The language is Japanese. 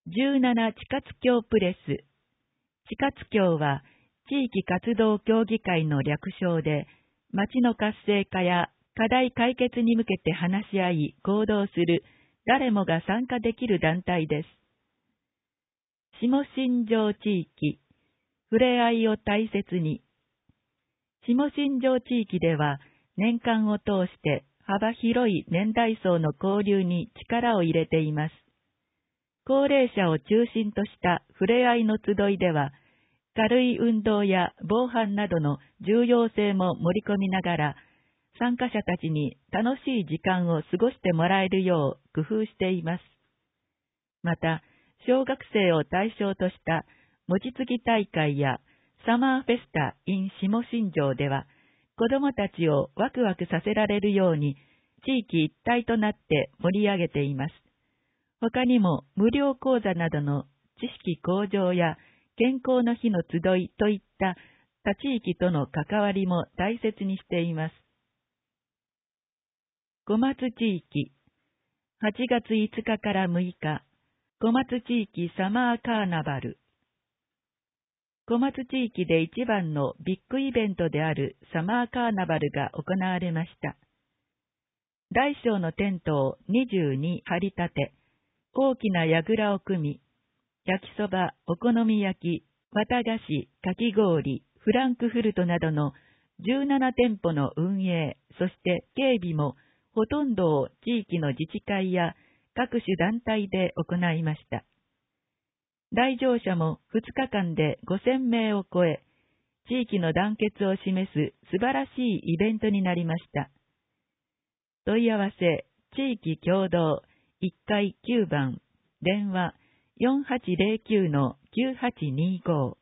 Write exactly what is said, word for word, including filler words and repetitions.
じゅうなな地活協プレス。地活協は地域活動協議会の略称で、町の活性化や課題解決に向けて話し合い行動する誰もが参加できる団体です。下新庄地域、ふれあいを大切に。下新庄地域では年間を通して幅広い年代層の交流に力を入れています。高齢者を中心としたふれあいの集いでは、軽い運動や防犯などの重要性も盛り込みながら、参加者たちに楽しい時間を過ごしてもらえるよう工夫しています。また、小学生を対象とした餅つき大会やサマーフェスタ in 下新庄では、子どもたちをワクワクさせられるように地域一体となって盛り上げています。他にも無料講座などの知識向上や健康の日の集いといった他地域との関わりも大切にしています。小松地域、はちがついつかからむいか、小松地域サマーカーナバル。小松地域で一番のビッグイベントであるサマーカーナバルが行われました。大小のテントをにじゅうに張り立て、大きな櫓を組み、焼きそば、お好み焼き、綿菓子、かき氷、フランクフルトなどのじゅうなな店舗の運営、そして警備もほとんどを地域の自治会や各種団体で行いました。来場者もふつかかんでごせんめいを超え、地域の団結を示す素晴らしいイベントになりました。問い合わせ、地域協同いっかいきゅうばん、電話 よんはちゼロきゅうのきゅうはちにご。